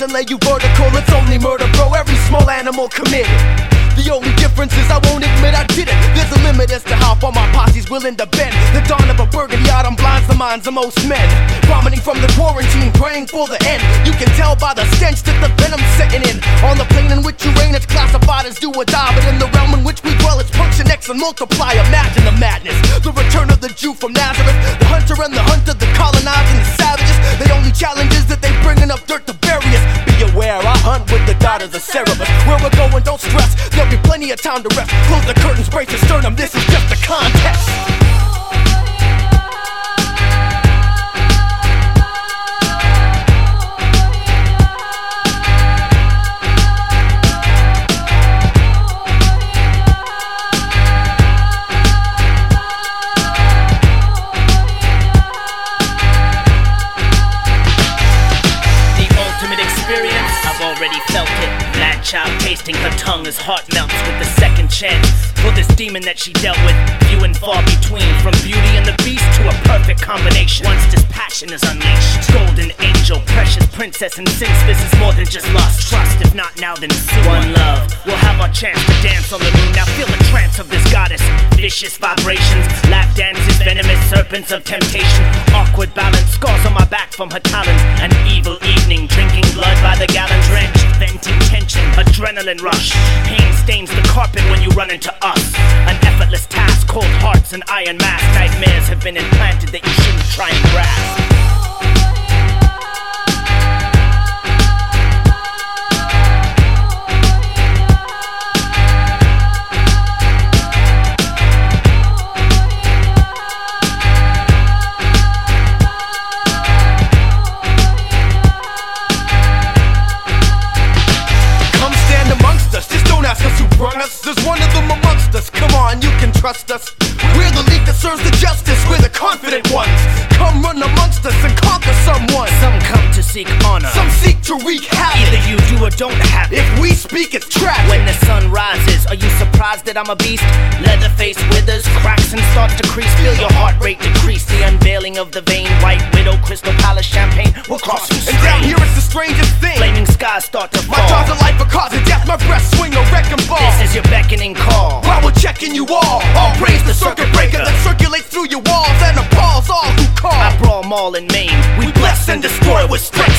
and lay you vertical. It's only murder, bro, every small animal committed. The only difference is I won't admit I did it. There's a limit as to how far my posse's willing to bend. The dawn of a burgundy autumn blinds the minds of most men. Vomiting from the quarantine, praying for the end. You can tell by the stench that the venom's setting in. On the plane in which you reign, it's classified as do or die. But in the realm in which we dwell, it's function X and multiply. Imagine the madness, the return of the Jew from Nazareth. The hunter and the hunted, the colonizing the savages. The only challenge is that they bring enough dirt to bury us. Be aware, I hunt with the daughters of Cerberus. Where we're going, don't stress, there'll be plenty of time to rest. Close the curtains, brace your sternum, this is just a contest. Already felt it. Mad child tasting her tongue as heart melts with the second chance for this demon that she dealt with. Few and far between, from Beauty and the Beast to a perfect combination. Once this passion is unleashed, golden angel, precious princess, and since this is more than just lust, trust, if not now then soon. One love, we'll have our chance to dance on the moon. Now feel the trance of this goddess. Vicious vibrations, lap dances, venomous serpents of temptation. Awkward balance, scars on my back from her talons. An evil evening, drinking blood by the gallon. Drenched, venting tension, adrenaline rush. Pain stains the carpet when you run into us. An effortless task, cold hearts and iron mask. Nightmares have been implanted that you shouldn't try and grasp. There's one of them amongst us, come on, you can trust us. We're the league that serves the justice, we're the confident ones. Come run amongst us and conquer someone. Some come to seek honor, some seek to wreak havoc. Either you do or don't have it. If we speak, it's tragic. When the sun rises, are you surprised that I'm a beast? Leatherface withers, cracks and starts to crease. Feel your heart rate decrease. The unveiling of the vein, white widow, crystal palace champagne will cross you and down here it's the strangest thing. Flaming skies start to fall. My jaws are life, a cause of death. My breath swing a wrecking ball. This is your beckoning call. While we're checking you all praise the circuit breaker that circulates through your walls and appalls all who call. I brawl, maul, and maim. We bless and destroy with strength.